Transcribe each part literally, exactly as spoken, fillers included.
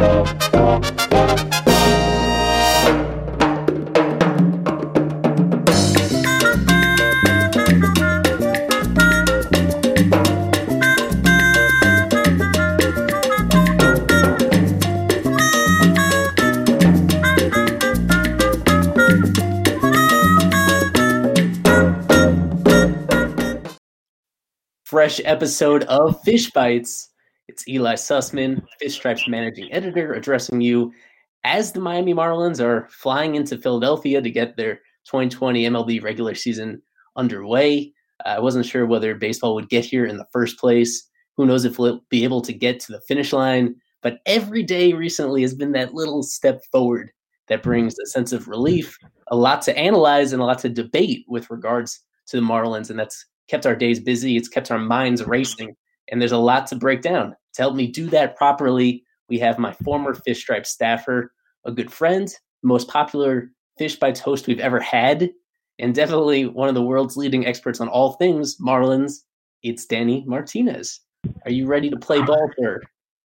Fresh episode of Fish Bites. It's Eli Sussman, Fish Stripes managing editor, addressing you as the Miami Marlins are flying into Philadelphia to get their twenty twenty M L B regular season underway. Uh, I wasn't sure whether baseball would get here in the first place. Who knows if we'll be able to get to the finish line. But every day recently has been that little step forward that brings a sense of relief, a lot to analyze and a lot to debate with regards to the Marlins, and that's kept our days busy. It's kept our minds racing, and there's a lot to break down. To help me do that properly, we have my former Fish Stripes staffer, a good friend, the most popular Fish Bites host we've ever had, and definitely one of the world's leading experts on all things Marlins. It's Danny Martinez. Are you ready to play ball, sir?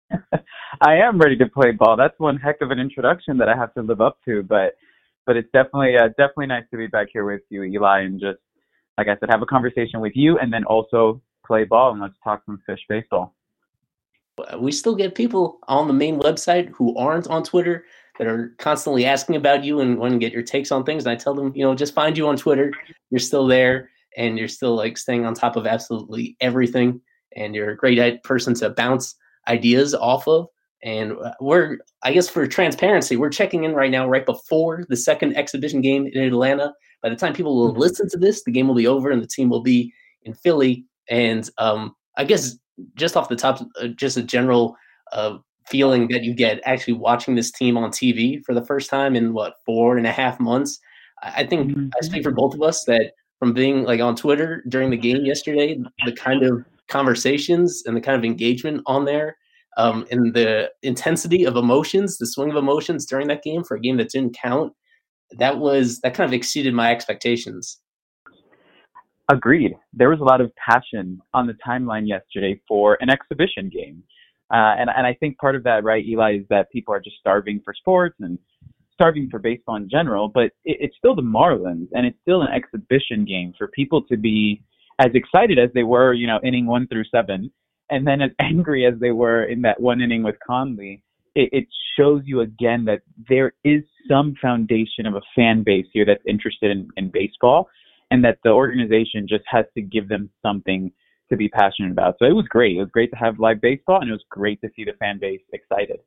I am ready to play ball. That's one heck of an introduction that I have to live up to, but but it's definitely uh, definitely nice to be back here with you, Eli, and just, like I said, have a conversation with you and then also play ball, and let's talk some fish baseball. We still get people on the main website who aren't on Twitter that are constantly asking about you and want to get your takes on things. And I tell them, you know, just find you on Twitter. You're still there and you're still like staying on top of absolutely everything. And you're a great person to bounce ideas off of. And we're, I guess for transparency, we're checking in right now, right before the second exhibition game in Atlanta. By the time people will listen to this, the game will be over and the team will be in Philly. And um, I guess just off the top, uh, just a general uh, feeling that you get actually watching this team on T V for the first time in, what, four and a half months. I think mm-hmm. I speak for both of us that from being like on Twitter during the game yesterday, the kind of conversations and the kind of engagement on there um, and the intensity of emotions, the swing of emotions during that game for a game that didn't count, that was that kind of exceeded my expectations. Agreed. There was a lot of passion on the timeline yesterday for an exhibition game. Uh, and, and I think part of that, right, Eli, is that people are just starving for sports and starving for baseball in general, but it, it's still the Marlins, and it's still an exhibition game for people to be as excited as they were, you know, inning one through seven, and then as angry as they were in that one inning with Conley. It, it shows you again that there is some foundation of a fan base here that's interested in, in baseball, and that the organization just has to give them something to be passionate about. So it was great. It was great to have live baseball, and it was great to see the fan base excited.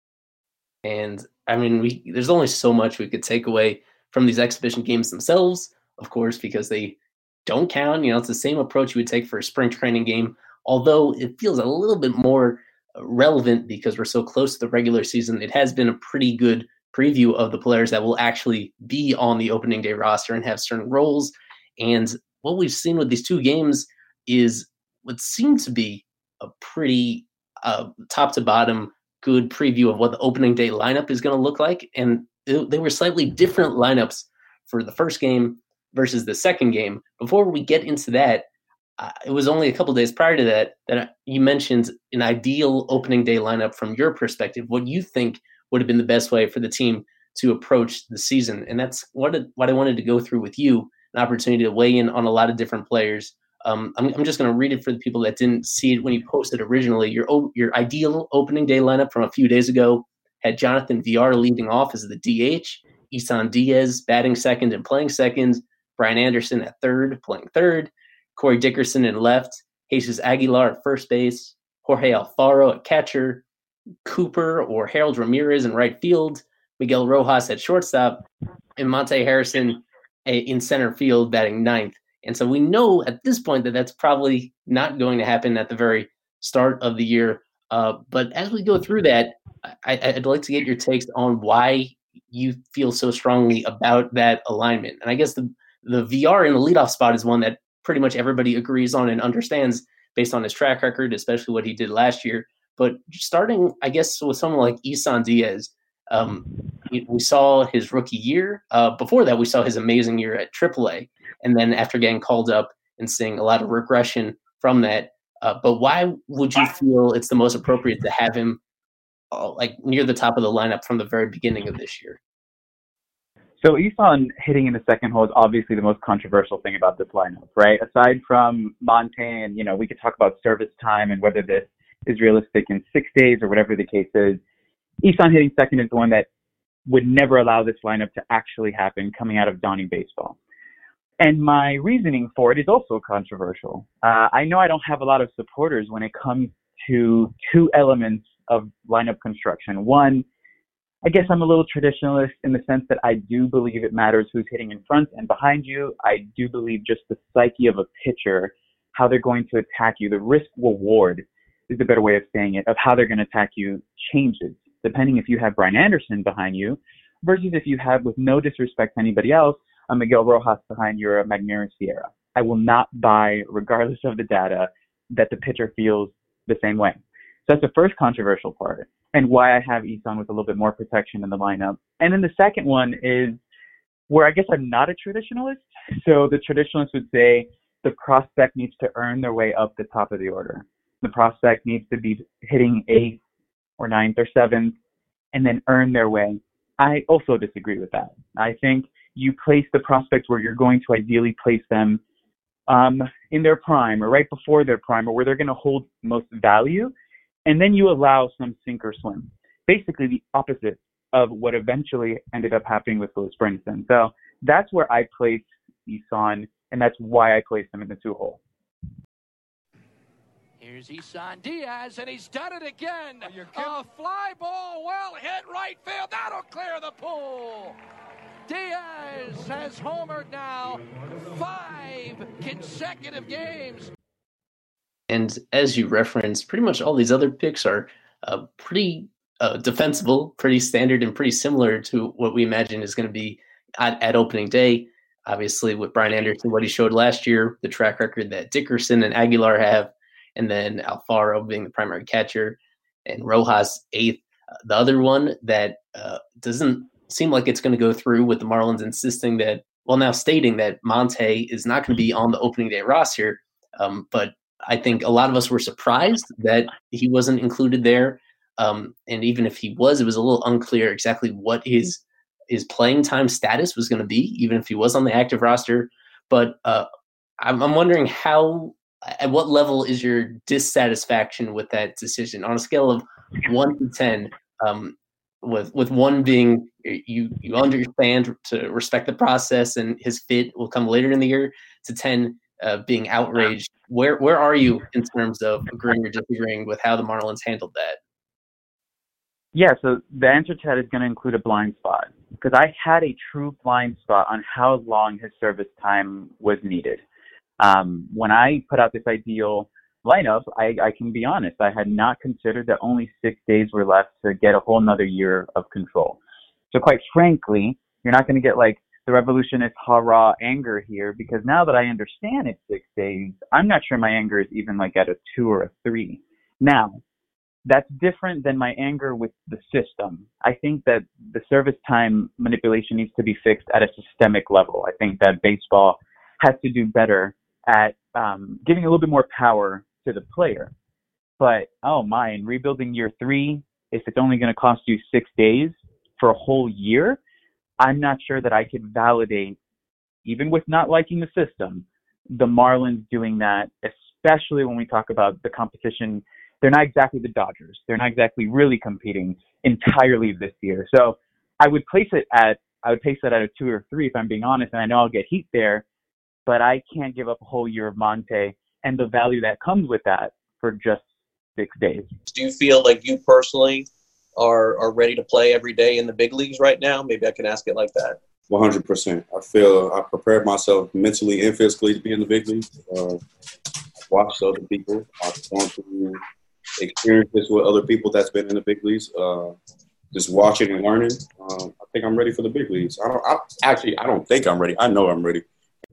And I mean, we there's only so much we could take away from these exhibition games themselves, of course, because they don't count. You know, it's the same approach you would take for a spring training game, although it feels a little bit more relevant because we're so close to the regular season. It has been a pretty good preview of the players that will actually be on the opening day roster and have certain roles. And what we've seen with these two games is what seemed to be a pretty uh, top to bottom good preview of what the opening day lineup is going to look like. And it, they were slightly different lineups for the first game versus the second game. Before we get into that, uh, it was only a couple days prior to that that you mentioned an ideal opening day lineup from your perspective, what you think would have been the best way for the team to approach the season. And that's what, it, what I wanted to go through with you, an opportunity to weigh in on a lot of different players. Um, I'm, I'm just going to read it for the people that didn't see it when you posted originally. Your your ideal opening day lineup from a few days ago had Jonathan Villar leading off as the D H, Isan Diaz batting second and playing second, Brian Anderson at third, playing third, Corey Dickerson in left, Jesus Aguilar at first base, Jorge Alfaro at catcher, Cooper or Harold Ramirez in right field, Miguel Rojas at shortstop, and Monte Harrison in center field batting ninth. And so we know at this point that that's probably not going to happen at the very start of the year. Uh, but as we go through that, I, I'd like to get your takes on why you feel so strongly about that alignment. And I guess the, the V R in the leadoff spot is one that pretty much everybody agrees on and understands based on his track record, especially what he did last year. But starting, I guess, with someone like Isan Diaz, um, we saw his rookie year. Uh, before that, we saw his amazing year at triple A. And then after getting called up and seeing a lot of regression from that. Uh, but why would you feel it's the most appropriate to have him uh, like near the top of the lineup from the very beginning of this year. So Isan hitting in the second hole is obviously the most controversial thing about this lineup, right? Aside from Monte, and, you know, we could talk about service time and whether this is realistic in six days or whatever the case is. Isan hitting second is the one that would never allow this lineup to actually happen coming out of Donnie Baseball. And my reasoning for it is also controversial. Uh, I know I don't have a lot of supporters when it comes to two elements of lineup construction. One, I guess I'm a little traditionalist in the sense that I do believe it matters who's hitting in front and behind you. I do believe just the psyche of a pitcher, how they're going to attack you, the risk reward is the better way of saying it, of how they're going to attack you changes, depending if you have Brian Anderson behind you versus if you have, with no disrespect to anybody else, a Miguel Rojas behind you or a Magneuris Sierra. I will not buy, regardless of the data, that the pitcher feels the same way. So that's the first controversial part, and why I have Isan with a little bit more protection in the lineup. And then the second one is where I guess I'm not a traditionalist. So the traditionalist would say the prospect needs to earn their way up the top of the order. The prospect needs to be hitting eighth or ninth or seventh and then earn their way. I also disagree with that. I think you place the prospects where you're going to ideally place them um, in their prime or right before their prime or where they're going to hold most value. And then you allow some sink or swim. Basically the opposite of what eventually ended up happening with Lewis Brinson. So that's where I place Isan, and that's why I placed him in the two hole. Here's Isan Diaz, and he's done it again. A fly ball, well hit right field. That'll clear the pool. Diaz has homered now five consecutive games. And as you referenced, pretty much all these other picks are uh, pretty uh, defensible, pretty standard, and pretty similar to what we imagine is going to be at, at opening day. Obviously, with Brian Anderson, what he showed last year, the track record that Dickerson and Aguilar have, and then Alfaro being the primary catcher, and Rojas eighth. Uh, the other one that uh, doesn't seem like it's going to go through with the Marlins insisting that, well, now stating that Monte is not going to be on the opening day roster, um, but I think a lot of us were surprised that he wasn't included there. Um, and even if he was, it was a little unclear exactly what his his playing time status was going to be, even if he was on the active roster. But uh, I'm, I'm wondering how, at what level is your dissatisfaction with that decision on a scale of one to ten? Um, with with one being you you understand to respect the process and his fit will come later in the year, to ten uh, being outraged. Where where are you in terms of agreeing or disagreeing with how the Marlins handled that? Yeah, so the answer to that is going to include a blind spot, because I had a true blind spot on how long his service time was needed. Um, when I put out this ideal lineup, I, I can be honest, I had not considered that only six days were left to get a whole nother year of control. So quite frankly, you're not going to get like the revolutionist hurrah anger here, because now that I understand it's six days, I'm not sure my anger is even like at a two or a three. Now, that's different than my anger with the system. I think that the service time manipulation needs to be fixed at a systemic level. I think that baseball has to do better at um, giving a little bit more power to the player. But, oh my, in rebuilding year three, if it's only going to cost you six days for a whole year, I'm not sure that I could validate, even with not liking the system, the Marlins doing that, especially when we talk about the competition. They're not exactly the Dodgers. They're not exactly really competing entirely this year. So I would place it at, I would place it at a two or three if I'm being honest, and I know I'll get heat there, but I can't give up a whole year of Monte and the value that comes with that for just six days. Do you feel like you personally are, are ready to play every day in the big leagues right now? Maybe I can ask it like that. one hundred percent. I feel I prepared myself mentally and physically to be in the big leagues. Uh, I've watched other people. I've gone through experiences with other people that's been in the big leagues. Uh, just watching and learning. Uh, I think I'm ready for the big leagues. I don't. I, actually, I don't think I'm ready. I know I'm ready.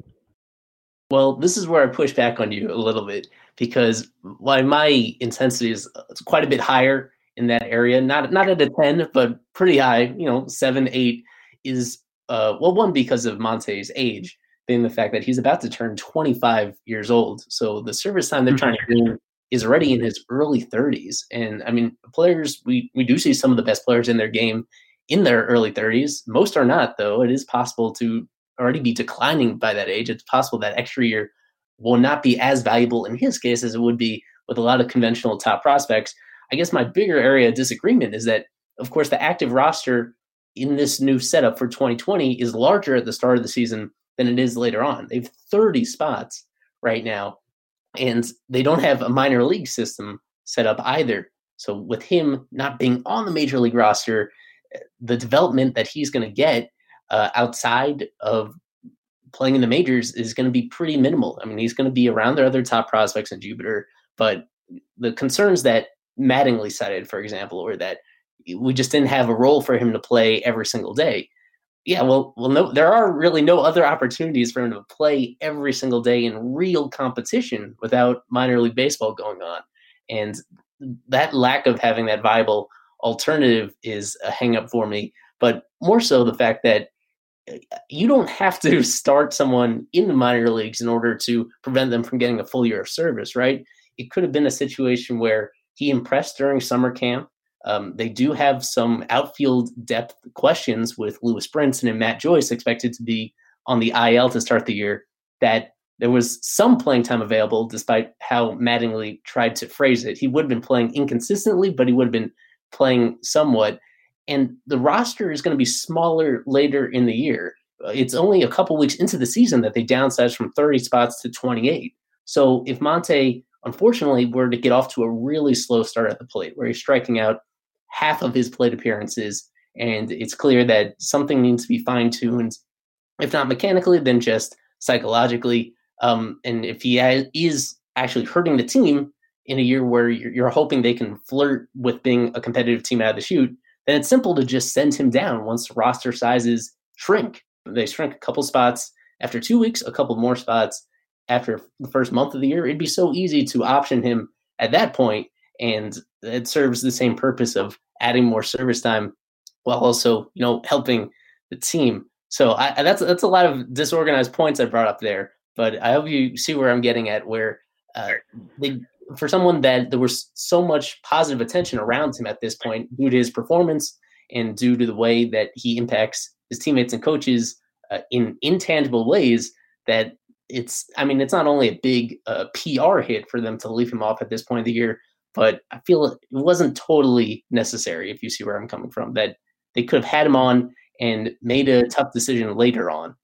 Well, this is where I push back on you a little bit, because while my intensity is it's quite a bit higher in that area, not not at a ten, but pretty high, you know, seven, eight, is, uh, well, one, because of Monte's age, being the fact that he's about to turn twenty-five years old. So the service time they're trying to do is already in his early thirties. And I mean, players, we, we do see some of the best players in their game in their early thirties. Most are not, though. It is possible to already be declining by that age. It's possible that extra year will not be as valuable in his case as it would be with a lot of conventional top prospects. I guess my bigger area of disagreement is that, of course, the active roster in this new setup for twenty twenty is larger at the start of the season than it is later on. They have thirty spots right now, and they don't have a minor league system set up either. So with him not being on the major league roster, the development that he's going to get uh, outside of playing in the majors is going to be pretty minimal. I mean, he's going to be around their other top prospects in Jupiter, but the concerns that Mattingly cited, for example, were that we just didn't have a role for him to play every single day. Yeah, well, well, no, there are really no other opportunities for him to play every single day in real competition without minor league baseball going on. And that lack of having that viable alternative is a hang up for me, but more so the fact that you don't have to start someone in the minor leagues in order to prevent them from getting a full year of service, right? It could have been a situation where he impressed during summer camp. Um, they do have some outfield depth questions with Lewis Brinson and Matt Joyce expected to be on the I L to start the year, that there was some playing time available despite how Mattingly tried to phrase it. He would have been playing inconsistently, but he would have been playing somewhat. And the roster is going to be smaller later in the year. It's only a couple weeks into the season that they downsized from thirty spots to twenty-eight. So if Monte, unfortunately, were to get off to a really slow start at the plate, where he's striking out half of his plate appearances, and it's clear that something needs to be fine-tuned, if not mechanically, then just psychologically. Um, and if he ha- is actually hurting the team in a year where you're, you're hoping they can flirt with being a competitive team out of the chute, then it's simple to just send him down once the roster sizes shrink. They shrink a couple spots after two weeks, a couple more spots after the first month of the year. It'd be so easy to option him at that point, and it serves the same purpose of adding more service time while also, you know, helping the team. So I, that's that's a lot of disorganized points I brought up there, but I hope you see where I'm getting at, where uh, they, for someone that there was so much positive attention around him at this point due to his performance and due to the way that he impacts his teammates and coaches uh, in intangible ways, that it's, I mean, it's not only a big uh, P R hit for them to leave him off at this point of the year, but I feel it wasn't totally necessary, if you see where I'm coming from, that they could have had him on and made a tough decision later on.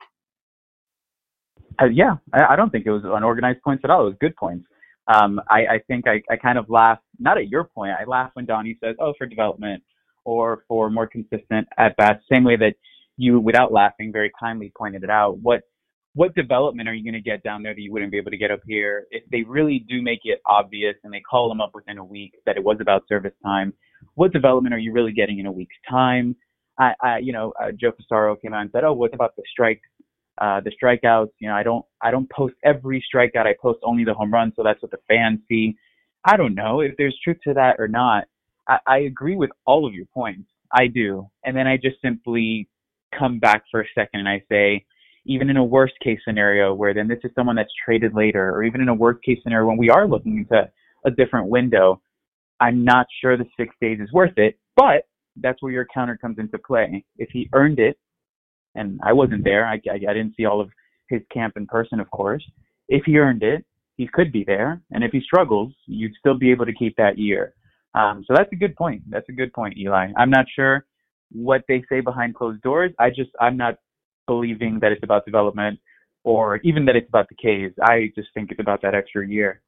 Uh, yeah, I, I don't think it was unorganized points at all. It was good points. Um, I, I think I, I kind of laugh, not at your point, I laugh when Donnie says, oh, for development or for more consistent at-bats, same way that you, without laughing, very kindly pointed it out. What What development are you going to get down there that you wouldn't be able to get up here? If they really do make it obvious and they call them up within a week that it was about service time, what development are you really getting in a week's time? I, I you know, uh, Joe Passaro came out and said, oh, what about the strike, uh, the strikeouts? You know, I don't, I don't post every strikeout. I post only the home run, so that's what the fans see. I don't know if there's truth to that or not. I, I agree with all of your points. I do. And then I just simply come back for a second and I say, even in a worst case scenario where then this is someone that's traded later, or even in a worst case scenario when we are looking into a different window, I'm not sure the six days is worth it, but that's where your counter comes into play. If he earned it, and I wasn't there, I, I, I didn't see all of his camp in person, of course. If he earned it, he could be there. And if he struggles, you'd still be able to keep that year. Um, so that's a good point. That's a good point, Eli. I'm not sure what they say behind closed doors. I just, I'm not believing that it's about development or even that it's about the K's. I just think it's about that extra year.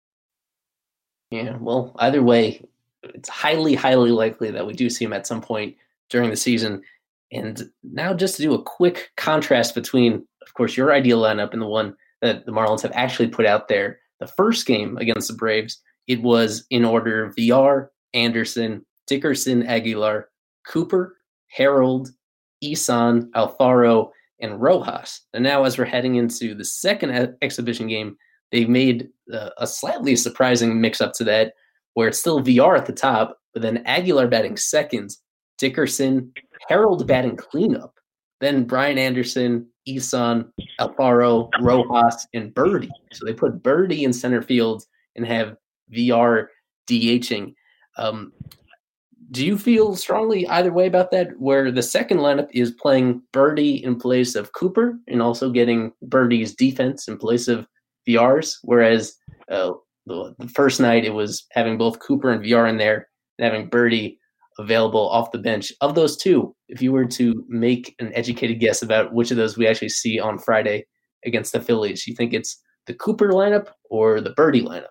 Yeah, well, either way, it's highly, highly likely that we do see him at some point during the season. And now just to do a quick contrast between, of course, your ideal lineup and the one that the Marlins have actually put out there. The first game against the Braves, it was in order of V R, Anderson, Dickerson, Aguilar, Cooper, Harold, Isan, Alfaro, and Rojas. And now as we're heading into the second exhibition game, they've made uh, a slightly surprising mix-up to that, where it's still V R at the top, but then Aguilar batting second, Dickerson, Harold batting cleanup, then Brian Anderson, Isan, Alfaro, Rojas, and Birdie. So they put Birdie in center field and have Villar DHing. Um, do you feel strongly either way about that, where the second lineup is playing Birdie in place of Cooper and also getting Birdie's defense in place of Villar's, whereas uh, the, the first night it was having both Cooper and Villar in there and having Birdie available off the bench? Of those two, if you were to make an educated guess about which of those we actually see on Friday against the Phillies, you think it's the Cooper lineup or the Birdie lineup?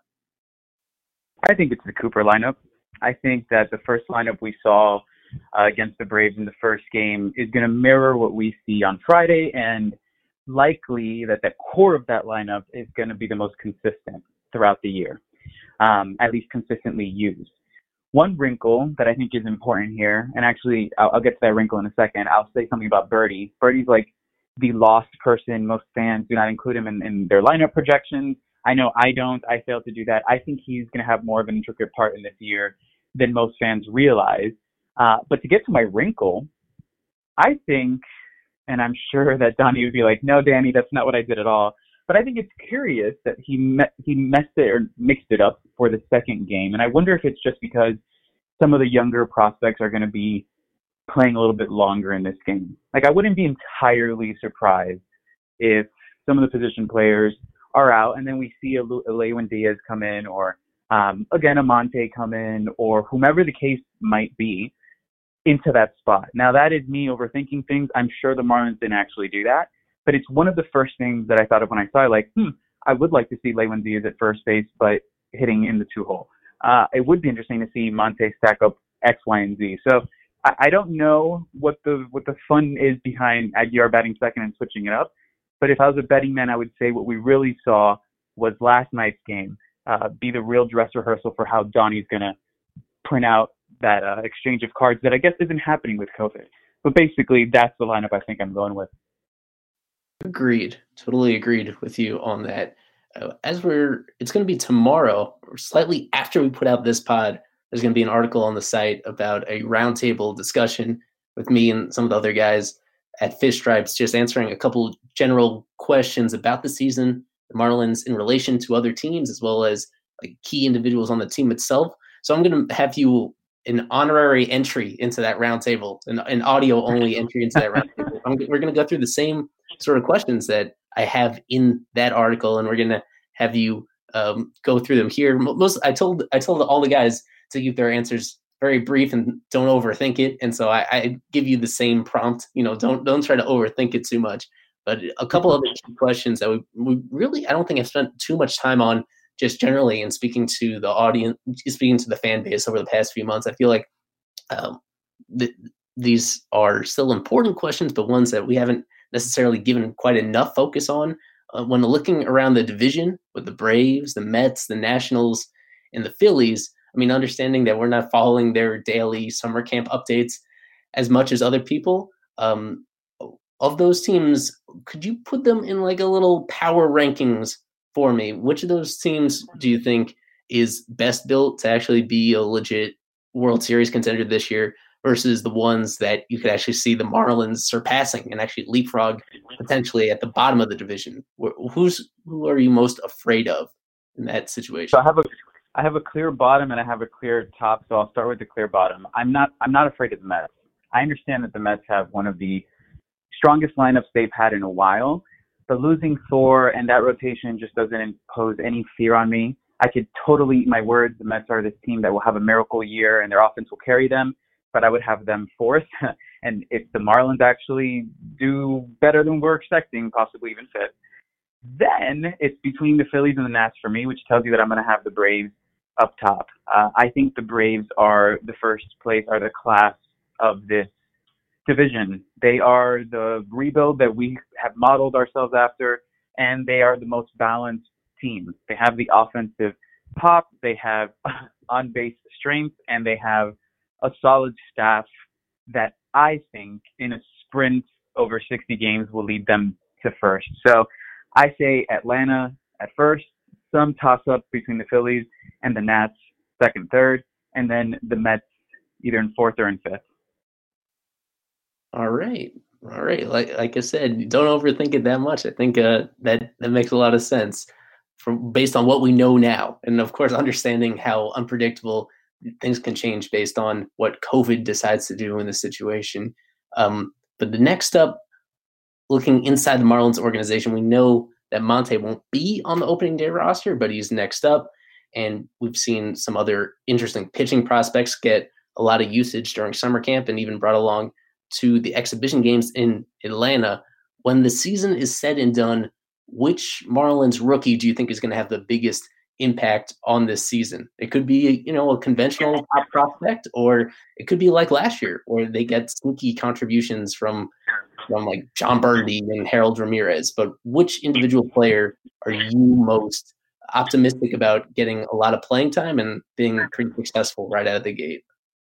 I think it's the Cooper lineup. I think that the first lineup we saw uh, against the Braves in the first game is going to mirror what we see on Friday, and likely that the core of that lineup is going to be the most consistent throughout the year, um, at least consistently used. One wrinkle that I think is important here, and actually I'll, I'll get to that wrinkle in a second. I'll say something about Birdie. Birdie's like the lost person. Most fans do not include him in, in their lineup projections. I know I don't. I fail to do that. I think he's going to have more of an intricate part in this year than most fans realize. Uh, but to get to my wrinkle, I think, and I'm sure that Donnie would be like, no, Danny, that's not what I did at all. But I think it's curious that he me- he messed it or mixed it up for the second game. And I wonder if it's just because some of the younger prospects are going to be playing a little bit longer in this game. Like, I wouldn't be entirely surprised if some of the position players are out and then we see a, a Lewin Diaz come in, or um, again, a Monte come in, or whomever the case might be, into that spot. Now, that is me overthinking things. I'm sure the Marlins didn't actually do that, but it's one of the first things that I thought of when I saw it, like, hmm, I would like to see Lewin Diaz at first base, but hitting in the two-hole. Uh, it would be interesting to see Monte stack up X, Y, and Z. So I, I don't know what the what the fun is behind Aguilar batting second and switching it up, but if I was a betting man, I would say what we really saw was last night's game uh, be the real dress rehearsal for how Donnie's going to print out that uh, exchange of cards that I guess isn't happening with COVID. But basically, that's the lineup I think I'm going with. Agreed. Totally agreed with you on that. Uh, as we're, it's going to be tomorrow, or slightly after we put out this pod, there's going to be an article on the site about a roundtable discussion with me and some of the other guys at Fish Stripes, just answering a couple general questions about the season, the Marlins in relation to other teams, as well as like key individuals on the team itself. So I'm going to have you an honorary entry into that roundtable, an, an audio only entry into that roundtable. I'm, we're going to go through the same sort of questions that I have in that article, and we're going to have you um, go through them here. Most I told I told all the guys to keep their answers very brief and don't overthink it, and so I, I give you the same prompt. You know, don't don't try to overthink it too much. But a couple other key questions that we, we really I don't think I've spent too much time on, just generally, and speaking to the audience, speaking to the fan base over the past few months. I feel like um, th- these are still important questions, but ones that we haven't necessarily given quite enough focus on. Uh, when looking around the division with the Braves, the Mets, the Nationals, and the Phillies, I mean, understanding that we're not following their daily summer camp updates as much as other people, um, of those teams, could you put them in like a little power rankings for me? Which of those teams do you think is best built to actually be a legit World Series contender this year versus the ones that you could actually see the Marlins surpassing and actually leapfrog potentially at the bottom of the division? Who's who are you most afraid of in that situation? So I have a I have a clear bottom and I have a clear top. So I'll start with the clear bottom. I'm not I'm not afraid of the Mets. I understand that the Mets have one of the strongest lineups they've had in a while. But losing Thor and that rotation just doesn't impose any fear on me. I could totally eat my words. The Mets are this team that will have a miracle year and their offense will carry them, but I would have them fourth. And if the Marlins actually do better than we're expecting, possibly even fifth, then it's between the Phillies and the Nats for me, which tells you that I'm going to have the Braves up top. Uh, I think the Braves are the first place, are the class of this division. They are the rebuild that we have modeled ourselves after, and they are the most balanced team. They have the offensive pop, they have on-base strength, and they have a solid staff that I think in a sprint over sixty games will lead them to first. So I say Atlanta at first, some toss-up between the Phillies and the Nats second, third, and then the Mets either in fourth or in fifth. All right. All right. Like like I said, don't overthink it that much. I think uh, that, that makes a lot of sense. from based on what we know now. And of course, understanding how unpredictable things can change based on what COVID decides to do in the situation. Um, but the next up, looking inside the Marlins organization, we know that Monte won't be on the opening day roster, but he's next up. And we've seen some other interesting pitching prospects get a lot of usage during summer camp and even brought along to the exhibition games in Atlanta. When the season is said and done, which Marlins rookie do you think is going to have the biggest impact on this season? It could be, you know, a conventional top prospect, or it could be like last year, where they get sneaky contributions from from like John Burgundy and Harold Ramirez. But which individual player are you most optimistic about getting a lot of playing time and being pretty successful right out of the gate?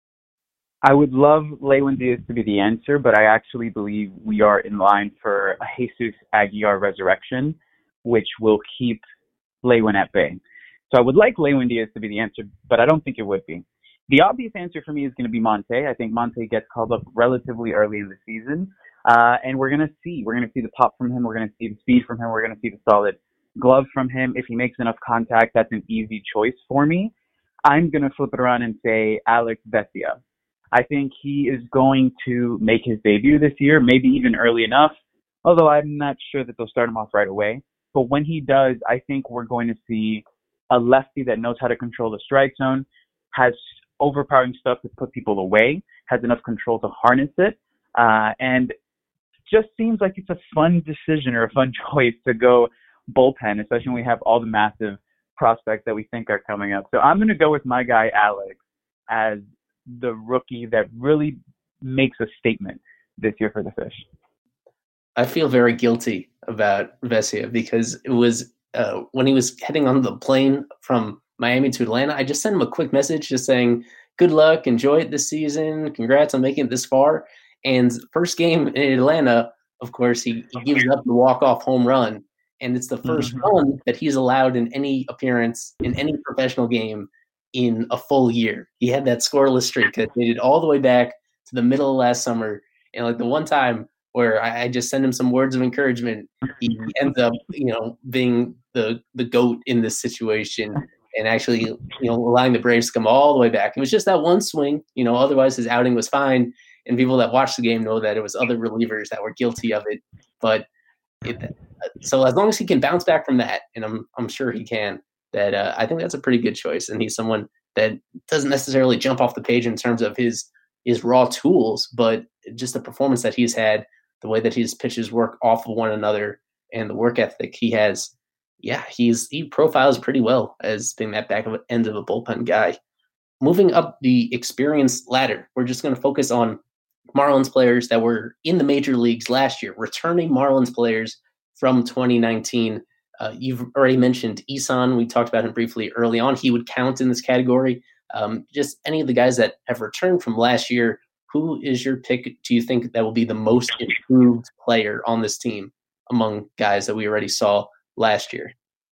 I would love Lewin Diaz to be the answer, but I actually believe we are in line for a Jesus Aguilar resurrection, which will keep Lewin at bay. So I would like Lewin Diaz to be the answer, but I don't think it would be. The obvious answer for me is going to be Monte. I think Monte gets called up relatively early in the season, uh, and we're going to see. We're going to see the pop from him. We're going to see the speed from him. We're going to see the solid glove from him. If he makes enough contact, that's an easy choice for me. I'm going to flip it around and say Alex Vesia. I think he is going to make his debut this year, maybe even early enough, although I'm not sure that they'll start him off right away. But when he does, I think we're going to see a lefty that knows how to control the strike zone, has overpowering stuff to put people away, has enough control to harness it, uh, and just seems like it's a fun decision or a fun choice to go bullpen, especially when we have all the massive prospects that we think are coming up. So I'm going to go with my guy, Alex, as the rookie that really makes a statement this year for the Fish. I feel very guilty about Vesia because it was uh, when he was heading on the plane from Miami to Atlanta, I just sent him a quick message just saying, good luck, enjoy it this season, congrats on making it this far. And first game in Atlanta, of course, he, he gives up the walk-off home run, and it's the first mm-hmm. run that he's allowed in any appearance in any professional game in a full year. He had that scoreless streak that dated all the way back to the middle of last summer. And like the one time where I, I just sent him some words of encouragement, he ends up, you know, being the the GOAT in this situation and actually, you know, allowing the Braves to come all the way back. It was just that one swing, you know, otherwise his outing was fine. And people that watched the game know that it was other relievers that were guilty of it. But it, so as long as he can bounce back from that, and I'm I'm sure he can, that uh, I think that's a pretty good choice. And he's someone that doesn't necessarily jump off the page in terms of his his raw tools, but just the performance that he's had, the way that his pitches work off of one another, and the work ethic he has. Yeah, he's he profiles pretty well as being that back of end of a bullpen guy. Moving up the experience ladder, we're just going to focus on Marlins players that were in the major leagues last year, returning Marlins players from twenty nineteen. Uh, you've already mentioned Isan. We talked about him briefly early on. He would count in this category. Um, just any of the guys that have returned from last year, who is your pick? Do you think that will be the most improved player on this team among guys that we already saw last year?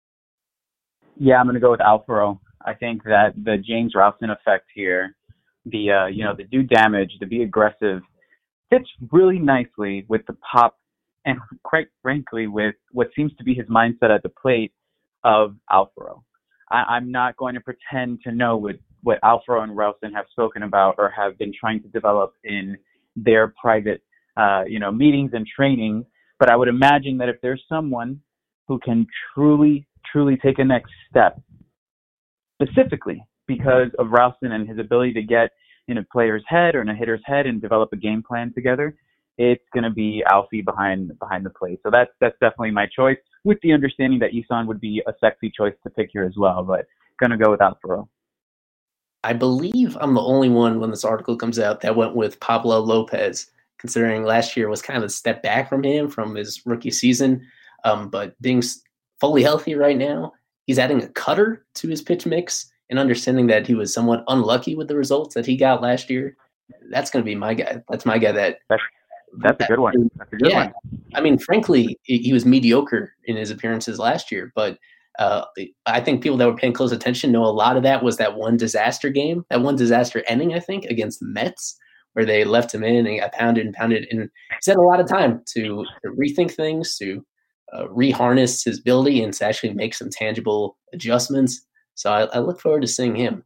Yeah, I'm going to go with Alfaro. I think that the James Rowson effect here, the uh, you know, the do damage, the be aggressive, fits really nicely with the pop and quite frankly with what seems to be his mindset at the plate of Alfaro. I, I'm not going to pretend to know what, what Alfaro and Rowson have spoken about or have been trying to develop in their private uh, you know, meetings and training, but I would imagine that if there's someone who can truly, truly take a next step, specifically because of Rowson and his ability to get in a player's head or in a hitter's head and develop a game plan together, it's going to be Alfie behind behind the plate. So that's that's definitely my choice, with the understanding that Isan would be a sexy choice to pick here as well, but going to go with Alfaro. I believe I'm the only one when this article comes out that went with Pablo Lopez, considering last year was kind of a step back from him from his rookie season. Um, but being fully healthy right now, he's adding a cutter to his pitch mix and understanding that he was somewhat unlucky with the results that he got last year. That's going to be my guy. That's my guy that – That's, that's a good one. That's a good yeah. one. I mean, frankly, he was mediocre in his appearances last year, but uh, I think people that were paying close attention know a lot of that was that one disaster game, that one disaster inning, I think, against the Mets, where they left him in and he got pounded and pounded. And he's had a lot of time to, to rethink things, to uh, re-harness his ability and to actually make some tangible adjustments. So I, I look forward to seeing him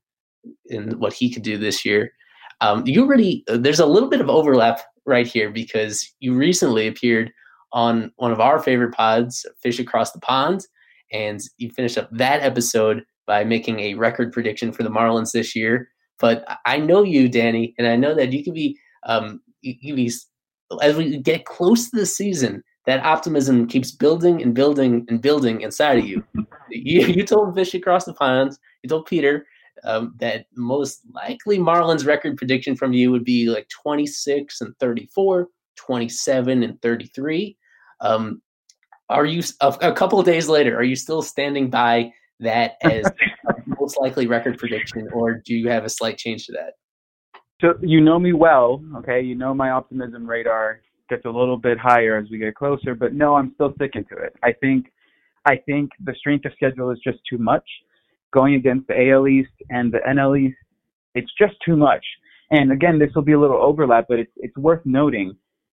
in what he could do this year. Um, you already there's a little bit of overlap right here because you recently appeared on one of our favorite pods, Fish Across the Pond, and you finished up that episode by making a record prediction for the Marlins this year. But I know you, Danny, and I know that you can be, um, you can be as we get close to the season, that optimism keeps building and building and building inside of you. You, you told Fish Across the Pond, you told Peter um, that most likely Marlins record prediction from you would be like twenty-six and thirty-four, twenty-seven and thirty-three. Um, are you a, a couple of days later? Are you still standing by that as a most likely record prediction, or do you have a slight change to that? So you know me well, okay? You know my optimism radar gets a little bit higher as we get closer, but no, I'm still sticking to it. I think, I think the strength of schedule is just too much. Going against the A L East and the N L East, it's just too much. And again, this will be a little overlap, but it's it's worth noting.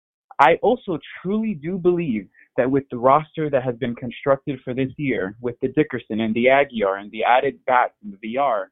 I also truly do believe that with the roster that has been constructed for this year, with the Dickerson and the Aguiar and the added bats and the V R,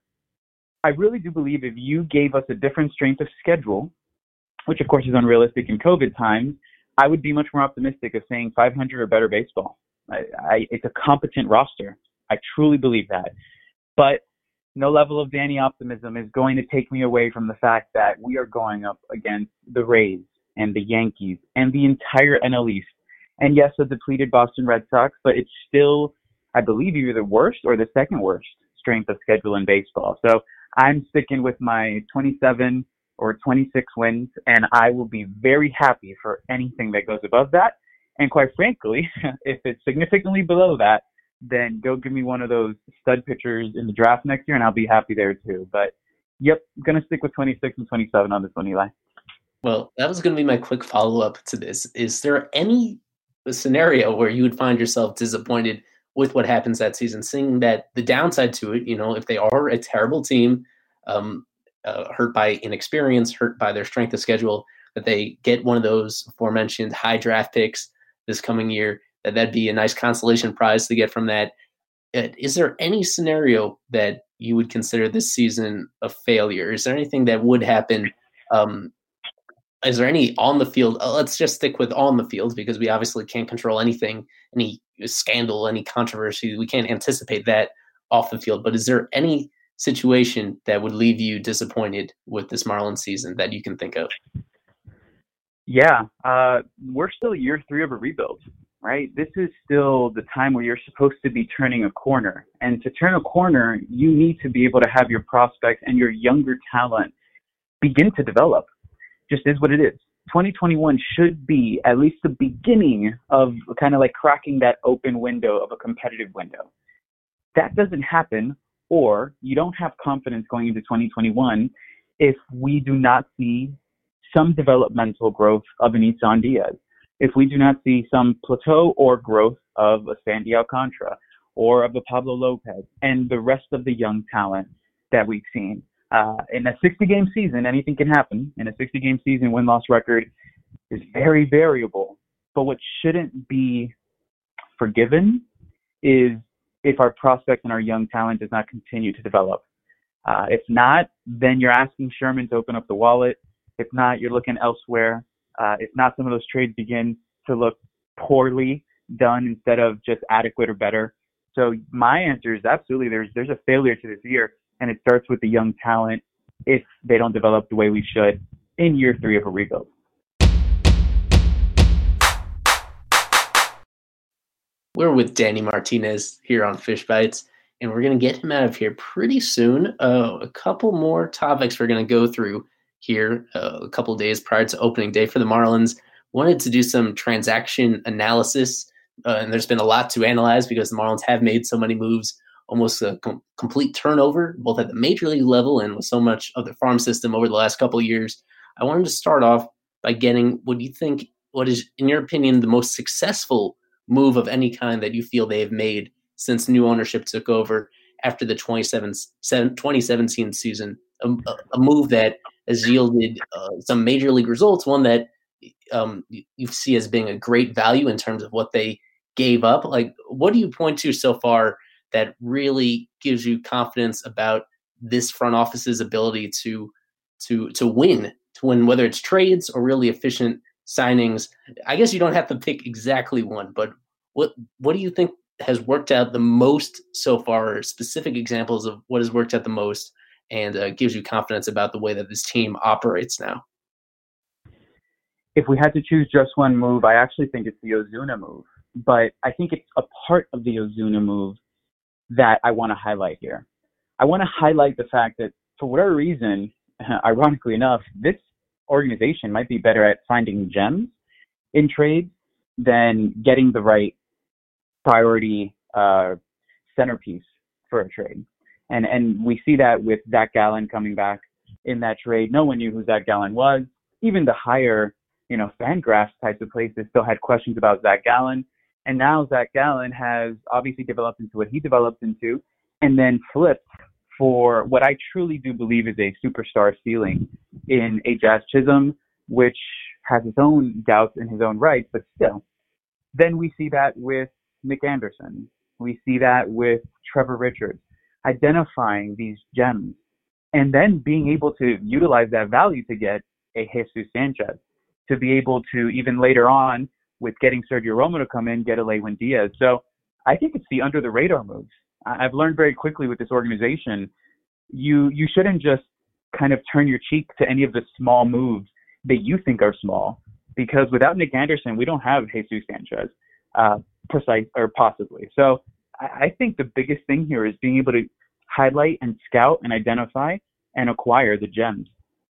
I really do believe if you gave us a different strength of schedule, which of course is unrealistic in COVID times, I would be much more optimistic of saying five hundred or better baseball. I, I, it's a competent roster. I truly believe that. But no level of Danny optimism is going to take me away from the fact that we are going up against the Rays and the Yankees and the entire N L East. And yes, a depleted Boston Red Sox, but it's still, I believe, either the worst or the second worst strength of schedule in baseball. So I'm sticking with my twenty-seven or twenty-six wins, and I will be very happy for anything that goes above that. And quite frankly, if it's significantly below that, then go give me one of those stud pitchers in the draft next year, and I'll be happy there too. But, yep, I'm going to stick with twenty-six and twenty-seven on this one, Eli. Well, that was going to be my quick follow-up to this. Is there any scenario where you would find yourself disappointed with what happens that season, seeing that the downside to it, you know, if they are a terrible team, um, uh, hurt by inexperience, hurt by their strength of schedule, that they get one of those aforementioned high draft picks this coming year, that that'd be a nice consolation prize to get from that. Uh, is there any scenario that you would consider this season a failure? Is there anything that would happen? Um, is there any on the field? Uh, let's just stick with on the field because we obviously can't control anything, any scandal, any controversy. We can't anticipate that off the field. But is there any situation that would leave you disappointed with this Marlins season that you can think of? Yeah, uh, we're still year three of a rebuild, right? This is still the time where you're supposed to be turning a corner. And to turn a corner, you need to be able to have your prospects and your younger talent begin to develop. Just is what it is. twenty twenty-one should be at least the beginning of kind of like cracking that open window of a competitive window. That doesn't happen, or you don't have confidence going into twenty twenty-one if we do not see some developmental growth of an Isan Diaz, if we do not see some plateau or growth of a Sandy Alcantara or of the Pablo Lopez and the rest of the young talent that we've seen. Uh, in a sixty-game season, anything can happen. In a sixty-game season, win-loss record is very variable. But what shouldn't be forgiven is if our prospects and our young talent does not continue to develop. Uh, if not, then you're asking Sherman to open up the wallet. If not, you're looking elsewhere. Uh, if not, some of those trades begin to look poorly done instead of just adequate or better. So my answer is absolutely there's there's a failure to this year. And it starts with the young talent if they don't develop the way we should in year three of a rebuild. We're with Danny Martinez here on Fish Bites, and we're going to get him out of here pretty soon. Uh, a couple more topics we're going to go through here uh, a couple days prior to opening day for the Marlins. Wanted to do some transaction analysis, uh, and there's been a lot to analyze because the Marlins have made so many moves, almost a com- complete turnover, both at the major league level and with so much of the farm system over the last couple of years. I wanted to start off by getting what do you think, what is, in your opinion, the most successful move of any kind that you feel they have made since new ownership took over after the twenty seventeen season, a, a move that has yielded uh, some major league results, one that um, you, you see as being a great value in terms of what they gave up. Like, what do you point to so far that really gives you confidence about this front office's ability to to to win, to win, whether it's trades or really efficient signings? I guess you don't have to pick exactly one, but what what do you think has worked out the most so far, or specific examples of what has worked out the most and uh, gives you confidence about the way that this team operates now? If we had to choose just one move, I actually think it's the Ozuna move. But I think it's a part of the Ozuna move that I want to highlight here. I want to highlight the fact that for whatever reason, ironically enough, this organization might be better at finding gems in trades than getting the right priority uh, centerpiece for a trade. And and we see that with Zach Gallen coming back in that trade. No one knew who Zach Gallen was. Even the higher, you know, Fangraphs types of places still had questions about Zach Gallen. And now Zach Gallen has obviously developed into what he developed into, and then flipped for what I truly do believe is a superstar ceiling in a Jazz Chisholm, which has its own doubts in his own right, but still. Then we see that with Nick Anderson. We see that with Trevor Richards, identifying these gems and then being able to utilize that value to get a Jesus Sanchez, to be able to, even later on, with getting Sergio Romo to come in, get a Lewin Diaz. So I think it's the under the radar moves. I've learned very quickly with this organization, you you shouldn't just kind of turn your cheek to any of the small moves that you think are small, because without Nick Anderson, we don't have Jesus Sanchez, uh, precise or possibly. So I, I think the biggest thing here is being able to highlight and scout and identify and acquire the gems.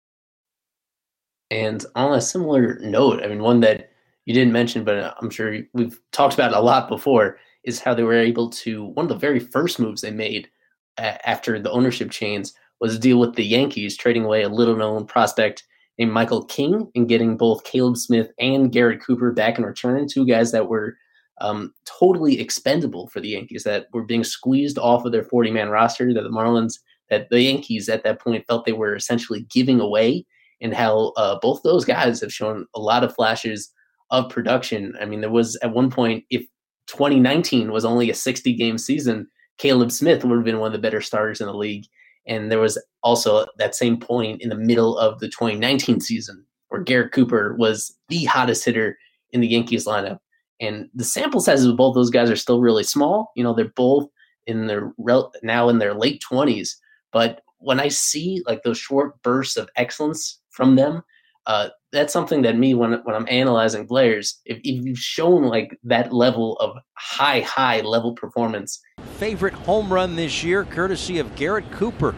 And on a similar note, I mean, one that you didn't mention, but I'm sure we've talked about it a lot before, is how they were able to, one of the very first moves they made uh, after the ownership change was to deal with the Yankees, trading away a little-known prospect named Michael King and getting both Caleb Smith and Garrett Cooper back in return, two guys that were um, totally expendable for the Yankees, that were being squeezed off of their forty-man roster, that the Marlins, that the Yankees at that point felt they were essentially giving away, and how uh, both those guys have shown a lot of flashes of production. I mean, there was at one point, if twenty nineteen was only a sixty-game season, Caleb Smith would have been one of the better starters in the league. And there was also that same point in the middle of the twenty nineteen season where Garrett Cooper was the hottest hitter in the Yankees lineup. And the sample sizes of both those guys are still really small. You know, they're both in their rel- now in their late twenties. But when I see like those short bursts of excellence from them, uh, that's something that me, when when I'm analyzing players, if, if you've shown like that level of high, high level performance. Favorite home run this year, courtesy of Garrett Cooper,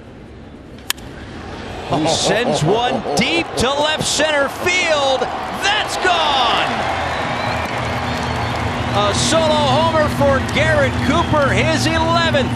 who sends one deep to left center field. That's gone! A solo homer for Garrett Cooper, his eleventh.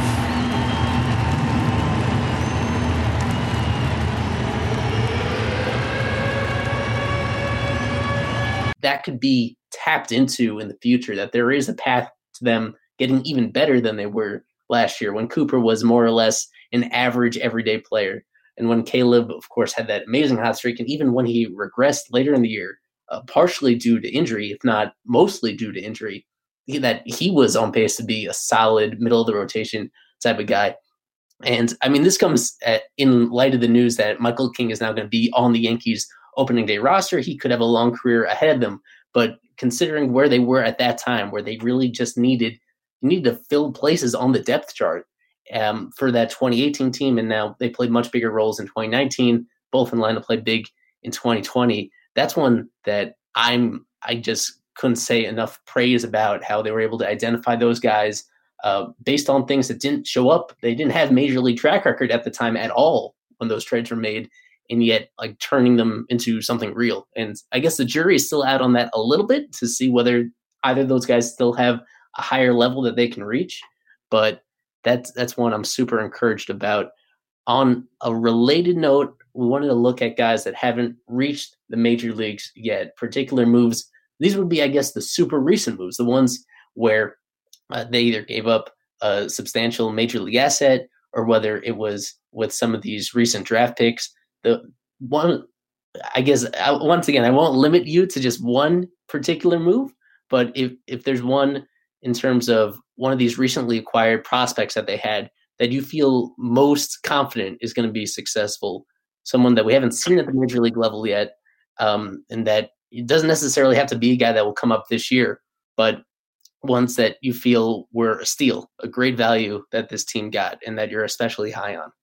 That could be tapped into in the future, that there is a path to them getting even better than they were last year, when Cooper was more or less an average everyday player. And when Caleb, of course, had that amazing hot streak, and even when he regressed later in the year, uh, partially due to injury, if not mostly due to injury, he, that he was on pace to be a solid middle of the rotation type of guy. And I mean, this comes at, in light of the news that Michael King is now going to be on the Yankees opening day roster. He could have a long career ahead of them, but considering where they were at that time, where they really just needed needed to fill places on the depth chart um, for that twenty eighteen team, and now they played much bigger roles in twenty nineteen, both in line to play big in twenty twenty. That's one that I'm I just couldn't say enough praise about, how they were able to identify those guys uh, based on things that didn't show up. They didn't have major league track record at the time at all when those trades were made, and yet like turning them into something real. And I guess the jury is still out on that a little bit to see whether either of those guys still have a higher level that they can reach. But that's, that's one I'm super encouraged about. On a related note, we wanted to look at guys that haven't reached the major leagues yet, particular moves. These would be, I guess, the super recent moves, the ones where uh, they either gave up a substantial major league asset, or whether it was with some of these recent draft picks. The one, I guess, I, once again, I won't limit you to just one particular move, but if, if there's one in terms of one of these recently acquired prospects that they had that you feel most confident is going to be successful? Someone that we haven't seen at the major league level yet, um, and that it doesn't necessarily have to be a guy that will come up this year, but ones that you feel were a steal, a great value that this team got and that you're especially high on.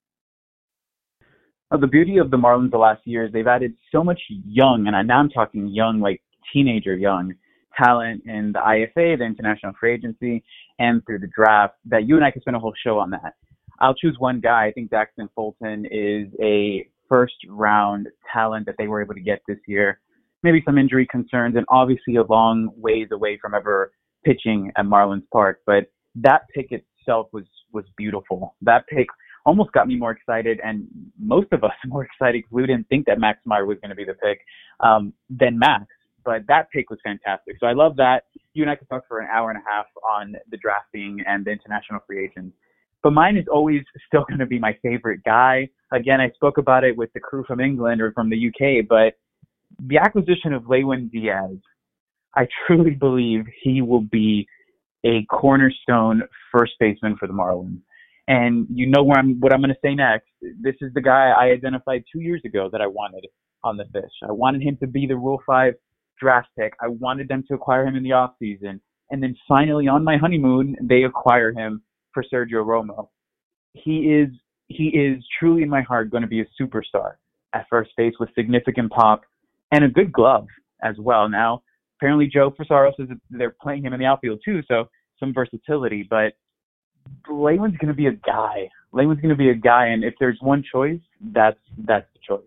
Well, the beauty of the Marlins the last year is they've added so much young, and now I'm talking young, like teenager young, talent in the I F A, the International Free Agency, and through the draft, that you and I could spend a whole show on that. I'll choose one guy. I think Daxton Fulton is a first-round talent that they were able to get this year. Maybe some injury concerns, and obviously a long ways away from ever pitching at Marlins Park. But that pick itself was was beautiful. That pick almost got me more excited, and most of us more excited because we didn't think that Max Meyer was going to be the pick um, than Max. But that pick was fantastic. So I love that. You and I could talk for an hour and a half on the drafting and the international free agents. But mine is always still going to be my favorite guy. Again, I spoke about it with the crew from England or from the U K, but the acquisition of Lewin Diaz, I truly believe he will be a cornerstone first baseman for the Marlins. And you know where I'm, what I'm going to say next. This is the guy I identified two years ago that I wanted on the Fish. I wanted him to be the Rule five draft pick. I wanted them to acquire him in the offseason. And then finally on my honeymoon, they acquire him for Sergio Romo. He is he is truly in my heart going to be a superstar at first base with significant pop and a good glove as well. Now, apparently Joe Fassaro says that they're playing him in the outfield too, so some versatility. But Lewin's going to be a guy. Lewin's going to be a guy, and if there's one choice, that's that's the choice.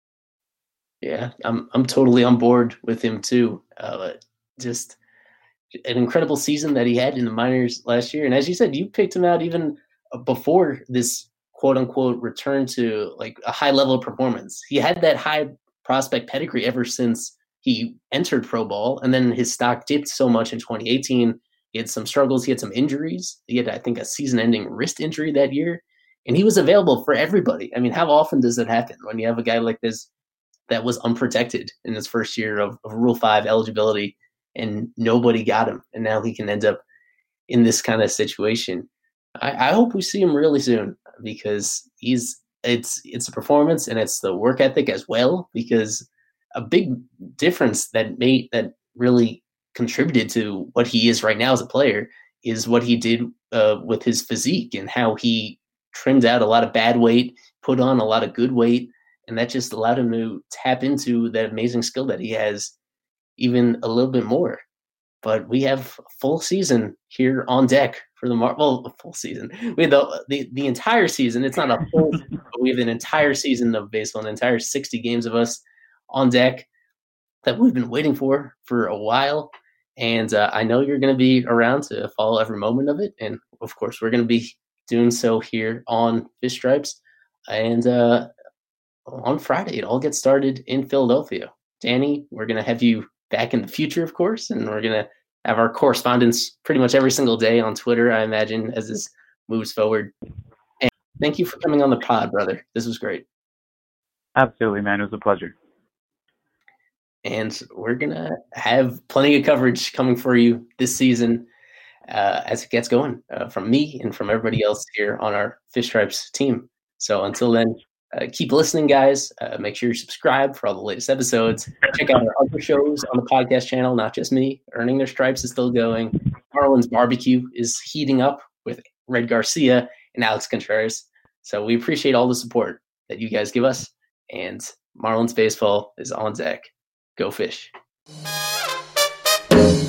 Yeah, I'm I'm totally on board with him too. Uh, just an incredible season that he had in the minors last year, and as you said, you picked him out even before this quote unquote return to like a high level of performance. He had that high prospect pedigree ever since he entered pro ball, and then his stock dipped so much in twenty eighteen. He had some struggles. He had some injuries. He had, I think, a season-ending wrist injury that year, and he was available for everybody. I mean, how often does that happen when you have a guy like this that was unprotected in his first year of, of Rule five eligibility, and nobody got him, and now he can end up in this kind of situation? I, I hope we see him really soon, because he's it's it's a performance and it's the work ethic as well, because a big difference that made that really contributed to what he is right now as a player is what he did uh, with his physique and how he trimmed out a lot of bad weight, put on a lot of good weight, and that just allowed him to tap into that amazing skill that he has even a little bit more. But we have a full season here on deck for the Mar- well, a full season. We have the, the the entire season. It's not a full season, but we have an entire season of baseball, an entire sixty games of us on deck that we've been waiting for for a while. And uh, I know you're going to be around to follow every moment of it. And of course, we're going to be doing so here on Fish Stripes. And uh, on Friday, it all gets started in Philadelphia. Danny, we're going to have you back in the future, of course, and we're going to have our correspondence pretty much every single day on Twitter, I imagine, as this moves forward. And thank you for coming on the pod, brother. This was great. Absolutely, man. It was a pleasure. And we're going to have plenty of coverage coming for you this season uh, as it gets going uh, from me and from everybody else here on our Fish Stripes team. So until then, uh, keep listening, guys. Uh, make sure you subscribe for all the latest episodes. Check out our other shows on the podcast channel, not just me. Earning Their Stripes is still going. Marlins Barbecue is heating up with Red Garcia and Alex Contreras. So we appreciate all the support that you guys give us. And Marlins baseball is on deck. Go Fish.